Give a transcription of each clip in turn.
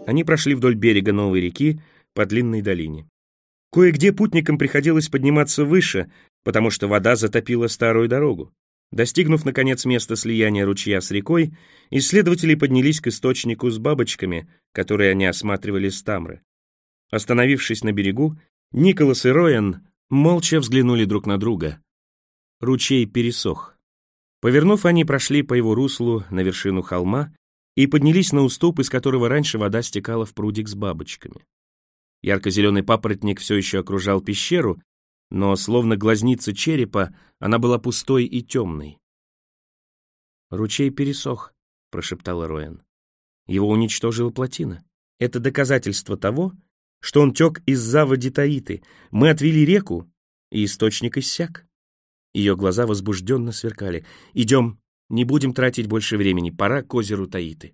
Они прошли вдоль берега новой реки по длинной долине. Кое-где путникам приходилось подниматься выше, потому что вода затопила старую дорогу. Достигнув, наконец, места слияния ручья с рекой, исследователи поднялись к источнику с бабочками, которые они осматривали с Тамры. Остановившись на берегу, Николас и Роян молча взглянули друг на друга. Ручей пересох. Повернув, они прошли по его руслу на вершину холма и поднялись на уступ, из которого раньше вода стекала в прудик с бабочками. Ярко-зеленый папоротник все еще окружал пещеру, но, словно глазница черепа, она была пустой и темной. «Ручей пересох», — прошептала Роян. «Его уничтожила плотина. Это доказательство того, что он тек из заводи Таиты. Мы отвели реку, и источник иссяк». Ее глаза возбужденно сверкали. «Идем, не будем тратить больше времени, пора к озеру Таиты».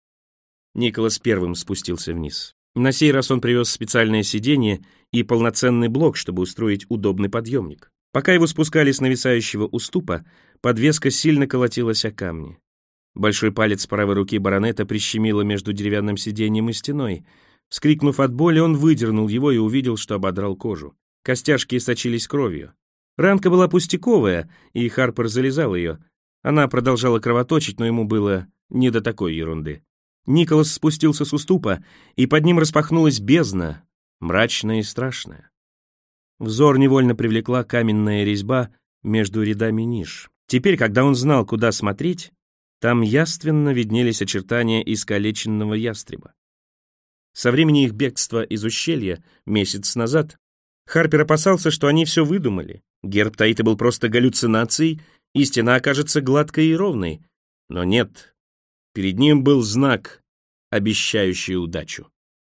Николас первым спустился вниз. На сей раз он привез специальное сиденье и полноценный блок, чтобы устроить удобный подъемник. Пока его спускали с нависающего уступа, подвеска сильно колотилась о камни. Большой палец правой руки баронета прищемило между деревянным сиденьем и стеной. Вскрикнув от боли, он выдернул его и увидел, что ободрал кожу. Костяшки сочились кровью. Ранка была пустяковая, и Харпер залезал ее. Она продолжала кровоточить, но ему было не до такой ерунды. Николас спустился с уступа, и под ним распахнулась бездна, мрачная и страшная. Взор невольно привлекла каменная резьба между рядами ниш. Теперь, когда он знал, куда смотреть, там явственно виднелись очертания искалеченного ястреба. Со времени их бегства из ущелья, месяц назад, Харпер опасался, что они все выдумали. Герб Таиты был просто галлюцинацией, и стена окажется гладкой и ровной. Но нет. Перед ним был знак, обещающий удачу.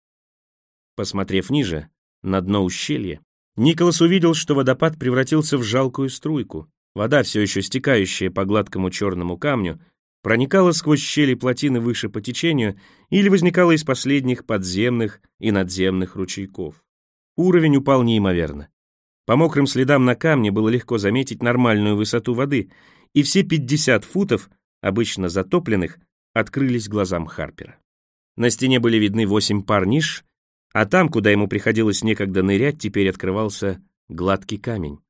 Посмотрев ниже, на дно ущелья, Николас увидел, что водопад превратился в жалкую струйку. Вода, все еще стекающая по гладкому черному камню, проникала сквозь щели плотины выше по течению или возникала из последних подземных и надземных ручейков. Уровень упал неимоверно. По мокрым следам на камне было легко заметить нормальную высоту воды, и все 50 футов, обычно затопленных, открылись глазам Харпера. На стене были видны 8 пар ниш, а там, куда ему приходилось некогда нырять, теперь открывался гладкий камень.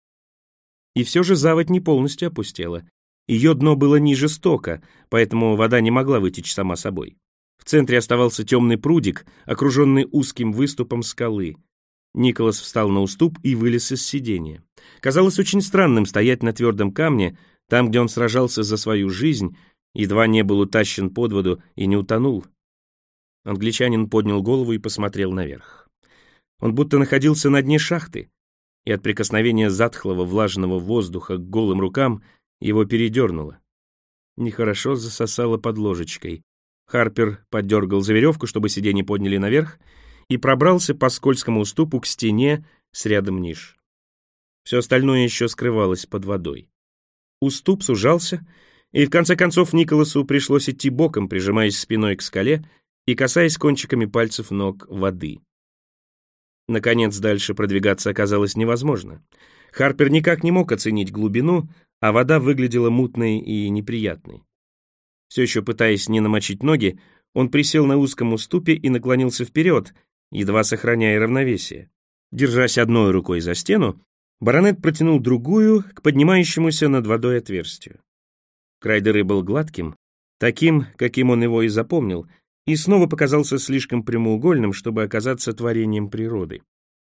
И все же заводь не полностью опустела. Ее дно было ниже стока, поэтому вода не могла вытечь сама собой. В центре оставался темный прудик, окруженный узким выступом скалы. Николас встал на уступ и вылез из сиденья. Казалось очень странным стоять на твердом камне, там, где он сражался за свою жизнь, едва не был утащен под воду и не утонул. Англичанин поднял голову и посмотрел наверх. Он будто находился на дне шахты, и от прикосновения затхлого влажного воздуха к голым рукам его передернуло. Нехорошо засосало под ложечкой. Харпер подергал за веревку, чтобы сиденье подняли наверх, и пробрался по скользкому уступу к стене с рядом ниш. Все остальное еще скрывалось под водой. Уступ сужался, и в конце концов Николасу пришлось идти боком, прижимаясь спиной к скале и касаясь кончиками пальцев ног воды. Наконец, дальше продвигаться оказалось невозможно. Харпер никак не мог оценить глубину, а вода выглядела мутной и неприятной. Все еще пытаясь не намочить ноги, он присел на узком уступе и наклонился вперед, едва сохраняя равновесие. Держась одной рукой за стену, баронет протянул другую к поднимающемуся над водой отверстию. Край дыры был гладким, таким, каким он его и запомнил, и снова показался слишком прямоугольным, чтобы оказаться творением природы.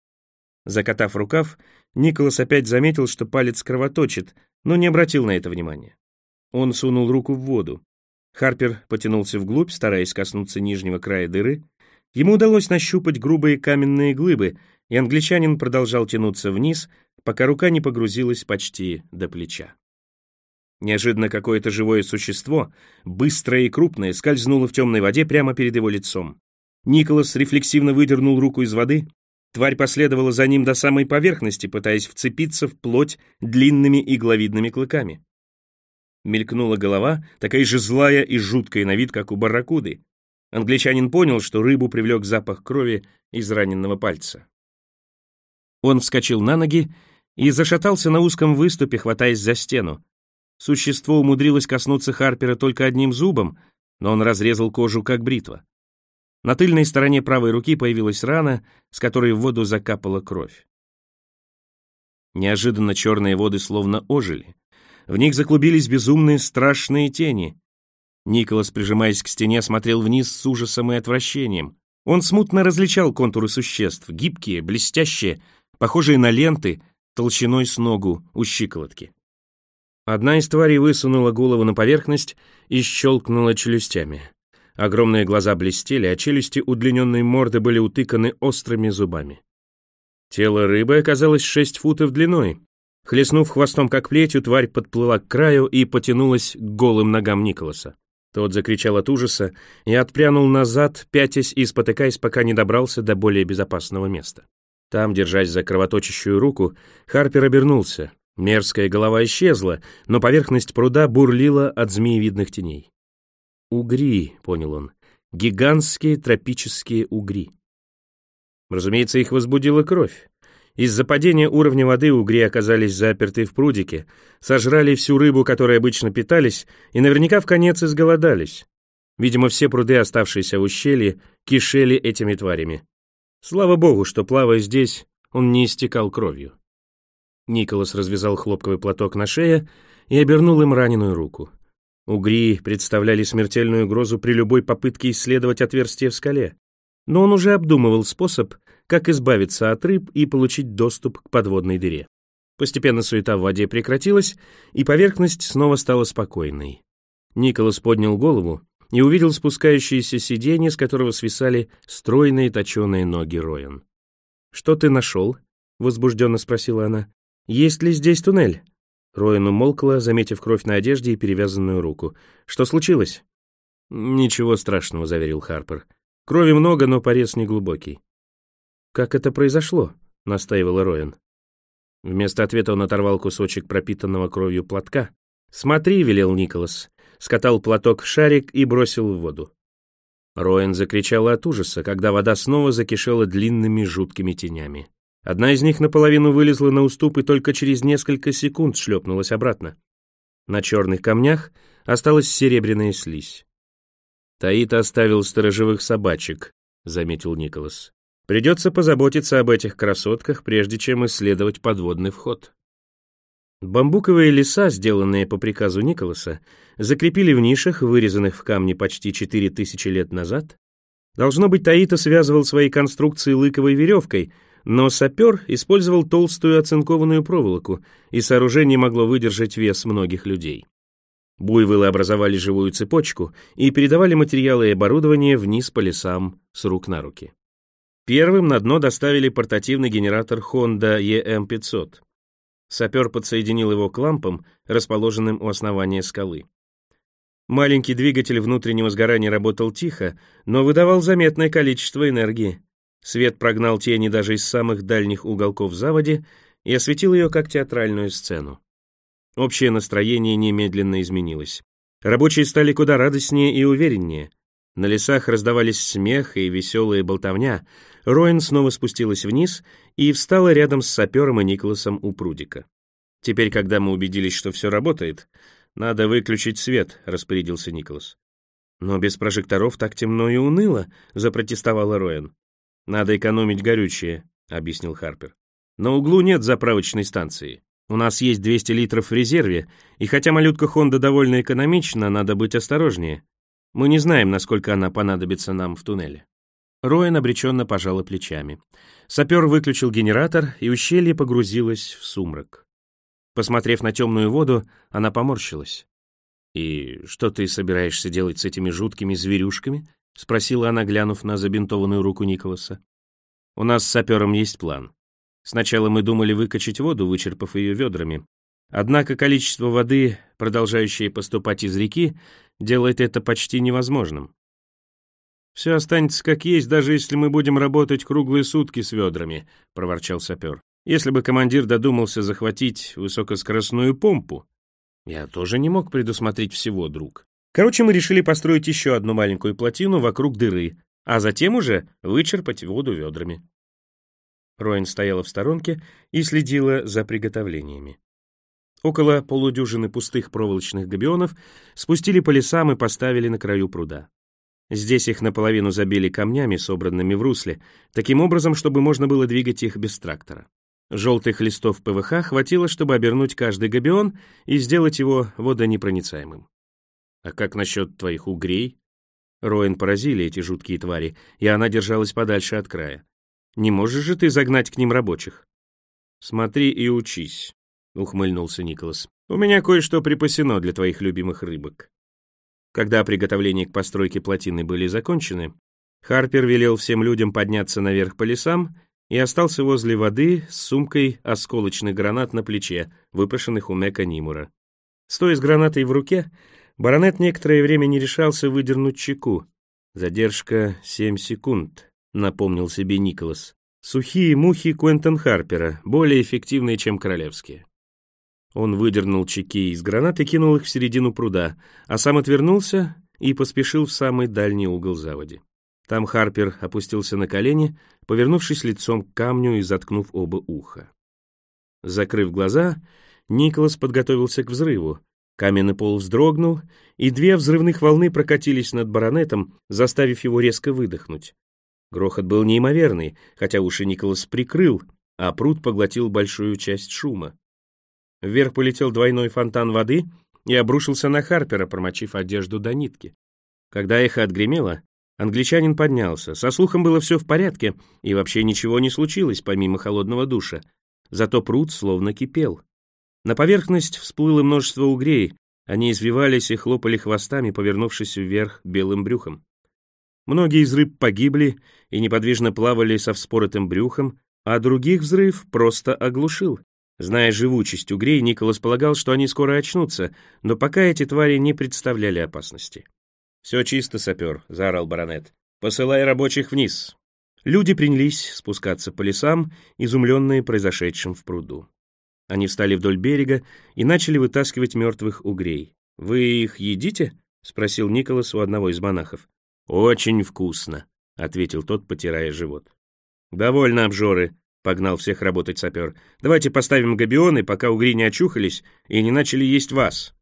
Закатав рукав, Николас опять заметил, что палец кровоточит, но не обратил на это внимания. Он сунул руку в воду. Харпер потянулся вглубь, стараясь коснуться нижнего края дыры. Ему удалось нащупать грубые каменные глыбы, и англичанин продолжал тянуться вниз, пока рука не погрузилась почти до плеча. Неожиданно какое-то живое существо, быстрое и крупное, скользнуло в темной воде прямо перед его лицом. Николас рефлексивно выдернул руку из воды. Тварь последовала за ним до самой поверхности, пытаясь вцепиться в плоть длинными игловидными клыками. Мелькнула голова, такая же злая и жуткая на вид, как у барракуды. Англичанин понял, что рыбу привлек запах крови из раненного пальца. Он вскочил на ноги и зашатался на узком выступе, хватаясь за стену. Существо умудрилось коснуться Харпера только одним зубом, но он разрезал кожу, как бритва. На тыльной стороне правой руки появилась рана, с которой в воду закапала кровь. Неожиданно черные воды словно ожили. В них заклубились безумные страшные тени. Николас, прижимаясь к стене, смотрел вниз с ужасом и отвращением. Он смутно различал контуры существ, гибкие, блестящие, похожие на ленты, толщиной с ногу у щиколотки. Одна из тварей высунула голову на поверхность и щелкнула челюстями. Огромные глаза блестели, а челюсти удлиненной морды были утыканы острыми зубами. Тело рыбы оказалось 6 футов длиной. Хлестнув хвостом как плетью, тварь подплыла к краю и потянулась к голым ногам Николаса. Тот закричал от ужаса и отпрянул назад, пятясь и спотыкаясь, пока не добрался до более безопасного места. Там, держась за кровоточащую руку, Харпер обернулся. Мерзкая голова исчезла, но поверхность пруда бурлила от змеевидных теней. «Угри», — понял он, — «гигантские тропические угри». Разумеется, их возбудила кровь. Из-за падения уровня воды угри оказались заперты в прудике, сожрали всю рыбу, которой обычно питались, и наверняка вконец изголодались. Видимо, все пруды, оставшиеся в ущелье, кишели этими тварями. Слава богу, что, плавая здесь, он не истекал кровью. Николас развязал хлопковый платок на шее и обернул им раненую руку. Угри представляли смертельную угрозу при любой попытке исследовать отверстие в скале. Но он уже обдумывал способ, как избавиться от рыб и получить доступ к подводной дыре. Постепенно суета в воде прекратилась, и поверхность снова стала спокойной. Николас поднял голову и увидел спускающееся сиденье, с которого свисали стройные точеные ноги Роэн. «Что ты нашел?» — возбужденно спросила она. «Есть ли здесь туннель?» Роэн умолкла, заметив кровь на одежде и перевязанную руку. «Что случилось?» «Ничего страшного», — заверил Харпер. «Крови много, но порез неглубокий». «Как это произошло?» — настаивала Роэн. Вместо ответа он оторвал кусочек пропитанного кровью платка. «Смотри», — велел Николас, скатал платок в шарик и бросил в воду. Роэн закричала от ужаса, когда вода снова закишела длинными жуткими тенями. Одна из них наполовину вылезла на уступ и только через несколько секунд шлепнулась обратно. На черных камнях осталась серебряная слизь. «Таита оставил сторожевых собачек», — заметил Николас. «Придется позаботиться об этих красотках, прежде чем исследовать подводный вход». Бамбуковые леса, сделанные по приказу Николаса, закрепили в нишах, вырезанных в камне почти 4000 лет назад. Должно быть, Таита связывал свои конструкции лыковой веревкой, но сапер использовал толстую оцинкованную проволоку, и сооружение могло выдержать вес многих людей. Буйволы образовали живую цепочку и передавали материалы и оборудование вниз по лесам с рук на руки. Первым на дно доставили портативный генератор Honda EM500. Сапер подсоединил его к лампам, расположенным у основания скалы. Маленький двигатель внутреннего сгорания работал тихо, но выдавал заметное количество энергии. Свет прогнал тени даже из самых дальних уголков заводи и осветил ее как театральную сцену. Общее настроение немедленно изменилось. Рабочие стали куда радостнее и увереннее. На лесах раздавались смех и веселая болтовня. Роэн снова спустилась вниз и встала рядом с сапером и Николасом у прудика. «Теперь, когда мы убедились, что все работает, надо выключить свет», — распорядился Николас. «Но без прожекторов так темно и уныло», — запротестовала Роэн. «Надо экономить горючее», — объяснил Харпер. «На углу нет заправочной станции. У нас есть 200 литров в резерве, и хотя малютка Honda довольно экономична, надо быть осторожнее. Мы не знаем, насколько она понадобится нам в туннеле». Роэн обреченно пожала плечами. Сапер выключил генератор, и ущелье погрузилось в сумрак. Посмотрев на темную воду, она поморщилась. «И что ты собираешься делать с этими жуткими зверюшками?» — спросила она, глянув на забинтованную руку Николаса. «У нас с сапером есть план. Сначала мы думали выкачать воду, вычерпав ее ведрами. Однако количество воды, продолжающее поступать из реки, делает это почти невозможным. «Все останется как есть, даже если мы будем работать круглые сутки с ведрами», — проворчал сапер. «Если бы командир додумался захватить высокоскоростную помпу». «Я тоже не мог предусмотреть всего, друг. Короче, мы решили построить еще одну маленькую плотину вокруг дыры, а затем уже вычерпать воду ведрами». Роэн стояла в сторонке и следила за приготовлениями. Около полудюжины пустых проволочных габионов спустили по лесам и поставили на краю пруда. Здесь их наполовину забили камнями, собранными в русле, таким образом, чтобы можно было двигать их без трактора. Желтых листов ПВХ хватило, чтобы обернуть каждый габион и сделать его водонепроницаемым. «А как насчет твоих угрей?» Роэн поразили эти жуткие твари, и она держалась подальше от края. «Не можешь же ты загнать к ним рабочих?» «Смотри и учись», — ухмыльнулся Николас. «У меня кое-что припасено для твоих любимых рыбок». Когда приготовления к постройке плотины были закончены, Харпер велел всем людям подняться наверх по лесам и остался возле воды с сумкой осколочных гранат на плече, выпрошенных у Мека Нимура. Стоя с гранатой в руке, баронет некоторое время не решался выдернуть чеку. «Задержка 7 секунд», — напомнил себе Николас. «Сухие мухи Куэнтон Харпера, более эффективные, чем королевские». Он выдернул чеки из гранат и кинул их в середину пруда, а сам отвернулся и поспешил в самый дальний угол заводи. Там Харпер опустился на колени, повернувшись лицом к камню и заткнув оба уха. Закрыв глаза, Николас подготовился к взрыву. Каменный пол вздрогнул, и 2 взрывных волны прокатились над баронетом, заставив его резко выдохнуть. Грохот был неимоверный, хотя уши Николас прикрыл, а пруд поглотил большую часть шума. Вверх полетел двойной фонтан воды и обрушился на Харпера, промочив одежду до нитки. Когда эхо отгремело, англичанин поднялся. Со слухом было все в порядке, и вообще ничего не случилось, помимо холодного душа. Зато пруд словно кипел. На поверхность всплыло множество угрей, они извивались и хлопали хвостами, повернувшись вверх белым брюхом. Многие из рыб погибли и неподвижно плавали со вспоротым брюхом, а других взрыв просто оглушил. Зная живучесть угрей, Николас полагал, что они скоро очнутся, но пока эти твари не представляли опасности. «Все чисто, сапер», — заорал баронет. «Посылай рабочих вниз». Люди принялись спускаться по лесам, изумленные произошедшим в пруду. Они встали вдоль берега и начали вытаскивать мертвых угрей. «Вы их едите?» — спросил Николас у одного из монахов. «Очень вкусно», — ответил тот, потирая живот. «Довольно обжоры», — погнал всех работать сапер. «Давайте поставим габионы, пока угри не очухались и не начали есть вас».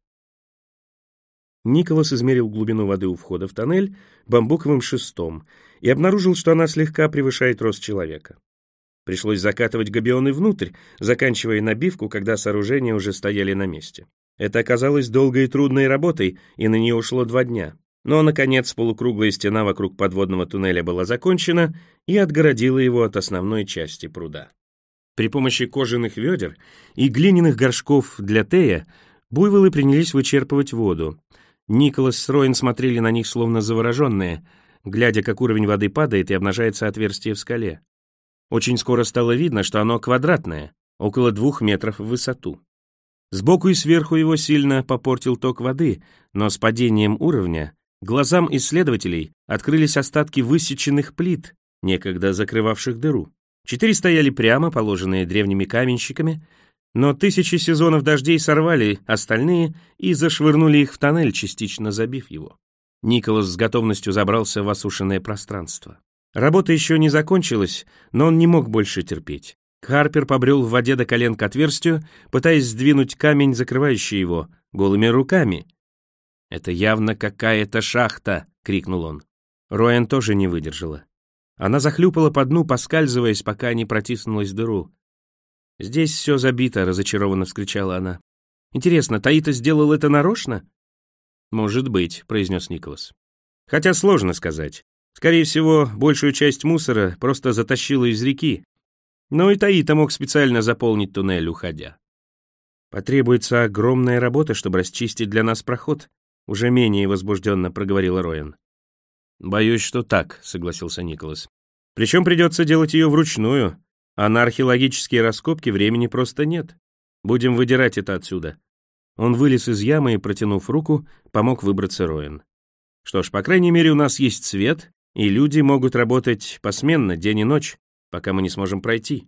Николас измерил глубину воды у входа в тоннель бамбуковым шестом и обнаружил, что она слегка превышает рост человека. Пришлось закатывать габионы внутрь, заканчивая набивку, когда сооружения уже стояли на месте. Это оказалось долгой и трудной работой, и на нее ушло 2 дня. Но, наконец, полукруглая стена вокруг подводного туннеля была закончена и отгородила его от основной части пруда. При помощи кожаных ведер и глиняных горшков для тея буйволы принялись вычерпывать воду. Николас с Роэн смотрели на них словно завороженные, глядя, как уровень воды падает и обнажается отверстие в скале. Очень скоро стало видно, что оно квадратное, около 2 метров в высоту. Сбоку и сверху его сильно попортил ток воды, но с падением уровня глазам исследователей открылись остатки высеченных плит, некогда закрывавших дыру. 4 стояли прямо, положенные древними каменщиками, но 1000 сезонов дождей сорвали остальные и зашвырнули их в тоннель, частично забив его. Николас с готовностью забрался в осушенное пространство. Работа еще не закончилась, но он не мог больше терпеть. Харпер побрел в воде до колен к отверстию, пытаясь сдвинуть камень, закрывающий его, голыми руками. «Это явно какая-то шахта!» — крикнул он. Роэн тоже не выдержала. Она захлюпала по дну, поскальзываясь, пока не протиснулась в дыру. «Здесь все забито», — разочарованно вскричала она. «Интересно, Таита сделал это нарочно?» «Может быть», — произнес Николас. «Хотя сложно сказать. Скорее всего, большую часть мусора просто затащило из реки. Но и Таита мог специально заполнить туннель, уходя. Потребуется огромная работа, чтобы расчистить для нас проход», — уже менее возбужденно проговорила Роэн. «Боюсь, что так», — согласился Николас. «Причем придется делать ее вручную, а на археологические раскопки времени просто нет. Будем выдирать это отсюда». Он вылез из ямы и, протянув руку, помог выбраться Роэн. «Что ж, по крайней мере, у нас есть свет, и люди могут работать посменно, день и ночь, пока мы не сможем пройти».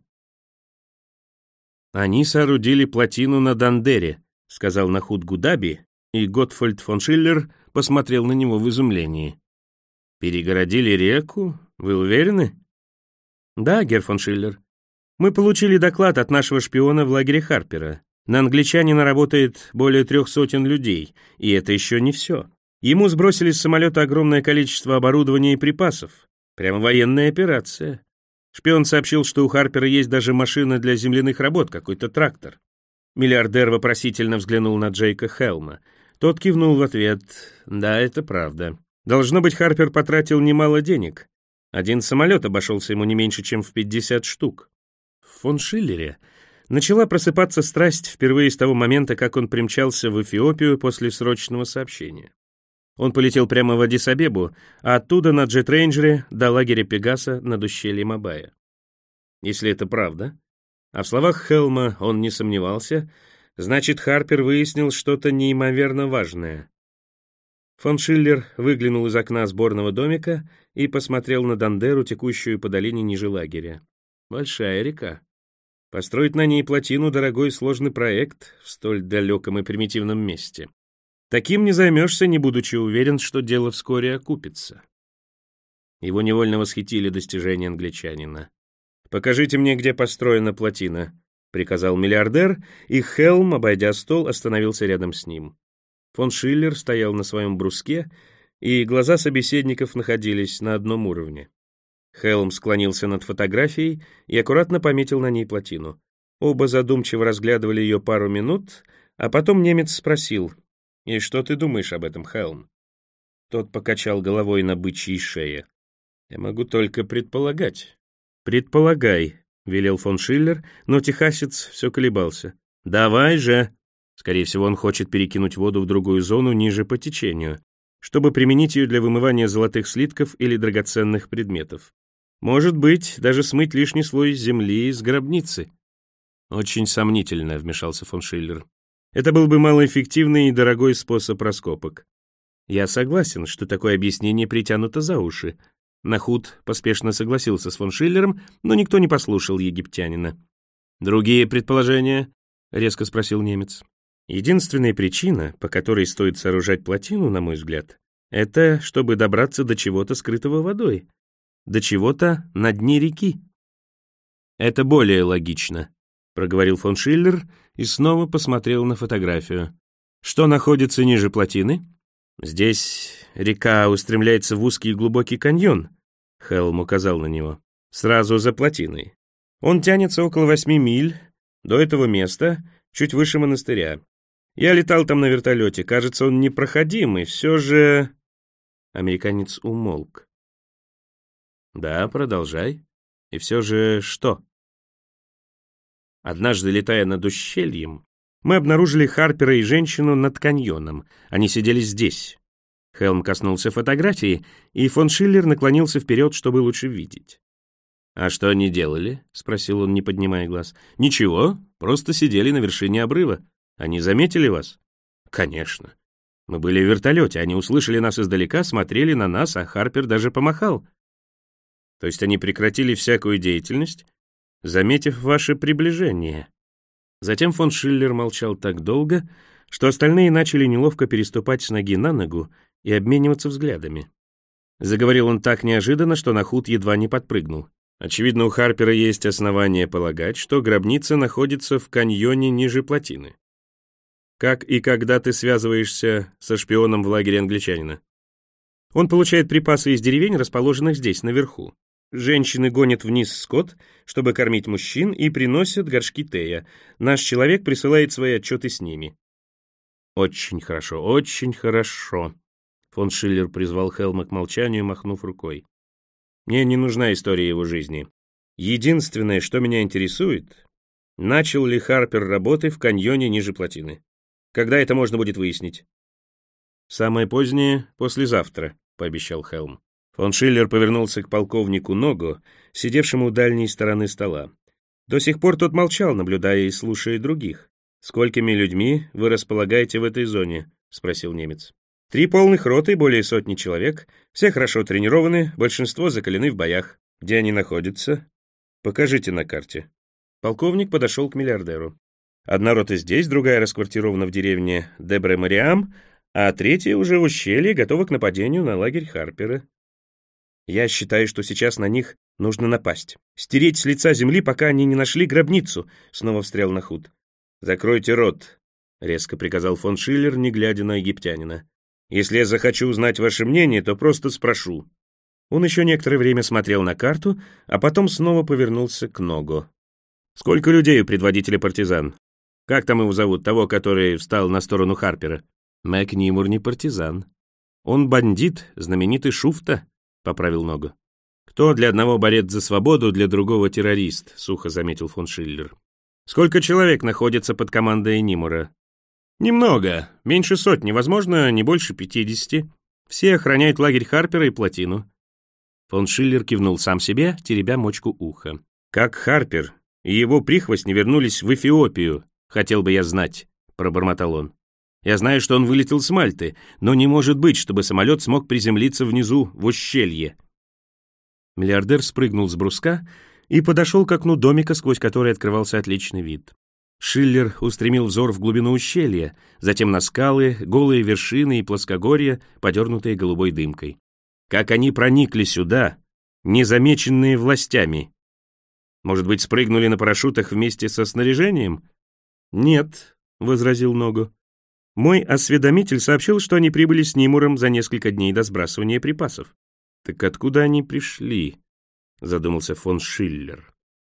«Они соорудили плотину на Дандере», — сказал Нахут Гудаби, и Готфольд фон Шиллер посмотрел на него в изумлении. «Перегородили реку? Вы уверены?» «Да, герр фон Шиллер. Мы получили доклад от нашего шпиона в лагере Харпера. На англичанина работает более 300 людей, и это еще не все. Ему сбросили с самолета огромное количество оборудования и припасов. Прямо военная операция. Шпион сообщил, что у Харпера есть даже машина для земляных работ, какой-то трактор. Миллиардер вопросительно взглянул на Джейка Хелма. Тот кивнул в ответ. Да, это правда. Должно быть, Харпер потратил немало денег. Один самолет обошелся ему не меньше, чем в 50 штук. В фон Шиллере начала просыпаться страсть впервые с того момента, как он примчался в Эфиопию после срочного сообщения. Он полетел прямо в Аддис-Абебу, а оттуда на джет-рейнджере до лагеря Пегаса над ущельем Абая. Если это правда, а в словах Хелма он не сомневался, значит, Харпер выяснил что-то неимоверно важное. Фон Шиллер выглянул из окна сборного домика и посмотрел на Дандеру, текущую по долине ниже лагеря. Большая река. Построить на ней плотину — дорогой и сложный проект в столь далеком и примитивном месте. Таким не займешься, не будучи уверен, что дело вскоре окупится. Его невольно восхитили достижения англичанина. «Покажите мне, где построена плотина», — приказал миллиардер, и Хелм, обойдя стол, остановился рядом с ним. Фон Шиллер стоял на своем бруске, и глаза собеседников находились на одном уровне. Хелм склонился над фотографией и аккуратно пометил на ней плотину. Оба задумчиво разглядывали ее пару минут, а потом немец спросил: «И что ты думаешь об этом, Хелм?» Тот покачал головой на бычьей шее. «Я могу только предполагать». «Предполагай», — велел фон Шиллер, но техасец все колебался. «Давай же!» Скорее всего, он хочет перекинуть воду в другую зону ниже по течению, чтобы применить ее для вымывания золотых слитков или драгоценных предметов. Может быть, даже смыть лишний слой земли из гробницы. «Очень сомнительно», — вмешался фон Шиллер. «Это был бы малоэффективный и дорогой способ раскопок». «Я согласен, что такое объяснение притянуто за уши». Нахут поспешно согласился с фон Шиллером, но никто не послушал египтянина. «Другие предположения?» — резко спросил немец. «Единственная причина, по которой стоит сооружать плотину, на мой взгляд, это чтобы добраться до чего-то скрытого водой, до чего-то на дне реки». «Это более логично», — проговорил фон Шиллер и снова посмотрел на фотографию. «Что находится ниже плотины?» «Здесь река устремляется в узкий и глубокий каньон», — Хелм указал на него, — «сразу за плотиной. Он тянется около 8 миль до этого места, чуть выше монастыря. Я летал там на вертолете, кажется, он непроходимый, все же...» Американец умолк. «Да, продолжай. И все же что?» «Однажды, летая над ущельем, мы обнаружили Харпера и женщину над каньоном. Они сидели здесь». Хелм коснулся фотографии, и фон Шиллер наклонился вперед, чтобы лучше видеть. «А что они делали?» — спросил он, не поднимая глаз. «Ничего, просто сидели на вершине обрыва. Они заметили вас?» «Конечно. Мы были в вертолете, они услышали нас издалека, смотрели на нас, а Харпер даже помахал». «То есть они прекратили всякую деятельность, заметив ваше приближение?» Затем фон Шиллер молчал так долго, что остальные начали неловко переступать с ноги на ногу и обмениваться взглядами. Заговорил он так неожиданно, что Нахут едва не подпрыгнул. «Очевидно, у Харпера есть основания полагать, что гробница находится в каньоне ниже плотины. Как и когда ты связываешься со шпионом в лагере англичанина?» «Он получает припасы из деревень, расположенных здесь, наверху. Женщины гонят вниз скот, чтобы кормить мужчин, и приносят горшки тея. Наш человек присылает свои отчеты с ними». «Очень хорошо, очень хорошо», — фон Шиллер призвал Хелма к молчанию, махнув рукой. «Мне не нужна история его жизни. Единственное, что меня интересует, начал ли Харпер работы в каньоне ниже плотины. Когда это можно будет выяснить?» «Самое позднее — послезавтра», — пообещал Хелм. Фон Шиллер повернулся к полковнику Ногу, сидевшему у дальней стороны стола. До сих пор тот молчал, наблюдая и слушая других. «Сколькими людьми вы располагаете в этой зоне?» — спросил немец. 3 полных роты, более сотни человек. Все хорошо тренированы, большинство закалены в боях. Где они находятся? Покажите на карте». Полковник подошел к миллиардеру. «Одна рота здесь, другая расквартирована в деревне Дебре-Мариам, а 3-я уже в ущелье, готова к нападению на лагерь Харпера. Я считаю, что сейчас на них нужно напасть. Стереть с лица земли, пока они не нашли гробницу», — снова встрял Нахут. «Закройте рот», — резко приказал фон Шиллер, не глядя на египтянина. Если я захочу узнать ваше мнение, то просто спрошу». Он еще некоторое время смотрел на карту, а потом снова повернулся к Ногу. «Сколько людей у предводителя партизан? Как там его зовут, того, который встал на сторону Харпера?» «Мэг Нимур не партизан. Он бандит, знаменитый Шуфта», — поправил Ногу. «Кто для одного борец за свободу, для другого террорист», — сухо заметил фон Шиллер. «Сколько человек находится под командой Нимура?» «Немного, меньше сотни, возможно, не больше 50. Все охраняют лагерь Харпера и плотину». Фон Шиллер кивнул сам себе, теребя мочку уха. «Как Харпер и его прихвостни вернулись в Эфиопию, хотел бы я знать», — пробормотал он. «Я знаю, что он вылетел с Мальты, но не может быть, чтобы самолет смог приземлиться внизу, в ущелье». Миллиардер спрыгнул с бруска и подошел к окну домика, сквозь который открывался отличный вид. Шиллер устремил взор в глубину ущелья, затем на скалы, голые вершины и плоскогорья, подернутые голубой дымкой. Как они проникли сюда, незамеченные властями? Может быть, спрыгнули на парашютах вместе со снаряжением? «Нет», — возразил Ногу. «Мой осведомитель сообщил, что они прибыли с Нимуром за несколько дней до сбрасывания припасов». «Так откуда они пришли?» — задумался фон Шиллер.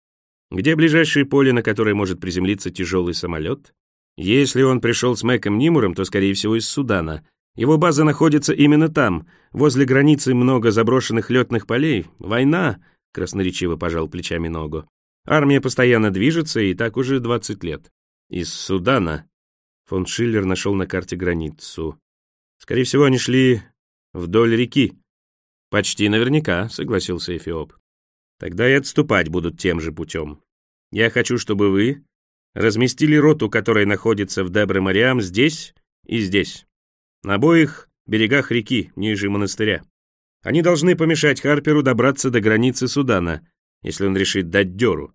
«Где ближайшее поле, на которое может приземлиться тяжелый самолет? Если он пришел с Мэком Нимуром, то, скорее всего, из Судана. Его база находится именно там. Возле границы много заброшенных летных полей. Война», — красноречиво пожал плечами Ногу. «Армия постоянно движется, и так уже 20 лет. Из Судана». Фон Шиллер нашел на карте границу. «Скорее всего, они шли вдоль реки». «Почти наверняка», — согласился Эфиоп. «Тогда и отступать будут тем же путем. Я хочу, чтобы вы разместили роту, которая находится в Дебре-Мариам, здесь и здесь, на обоих берегах реки, ниже монастыря. Они должны помешать Харперу добраться до границы Судана, если он решит дать дёру».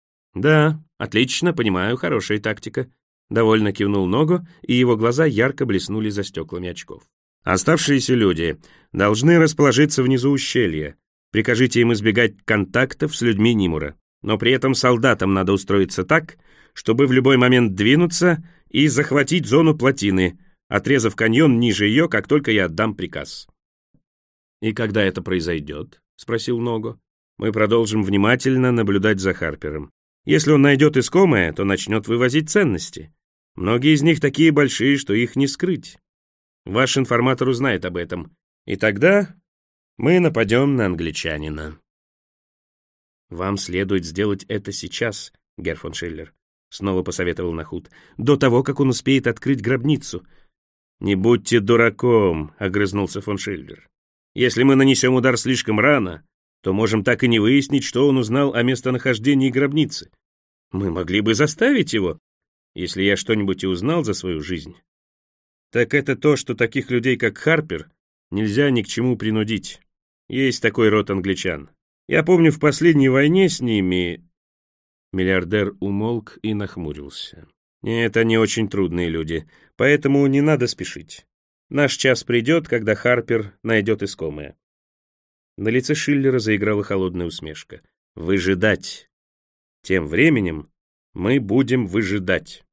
«Да, отлично, понимаю, хорошая тактика», — довольно кивнул Ногу, и его глаза ярко блеснули за стеклами очков. «Оставшиеся люди должны расположиться внизу ущелья. Прикажите им избегать контактов с людьми Нимура. Но при этом солдатам надо устроиться так, чтобы в любой момент двинуться и захватить зону плотины, отрезав каньон ниже ее, как только я отдам приказ». «И когда это произойдет?» — спросил Ногу. «Мы продолжим внимательно наблюдать за Харпером. Если он найдет искомое, то начнет вывозить ценности. Многие из них такие большие, что их не скрыть. Ваш информатор узнает об этом, и тогда мы нападем на англичанина». «Вам следует сделать это сейчас, герр фон Шиллер», — снова посоветовал Нахут, «до того, как он успеет открыть гробницу». «Не будьте дураком», — огрызнулся фон Шиллер. «Если мы нанесем удар слишком рано, то можем так и не выяснить, что он узнал о местонахождении гробницы. Мы могли бы заставить его, если я что-нибудь и узнал за свою жизнь. Так это то, что таких людей, как Харпер, нельзя ни к чему принудить. Есть такой род англичан. Я помню, в последней войне с ними...» Миллиардер умолк и нахмурился. «Нет, они очень трудные люди, поэтому не надо спешить. Наш час придет, когда Харпер найдет искомое». На лице Шиллера заиграла холодная усмешка. «Выжидать. Тем временем мы будем выжидать».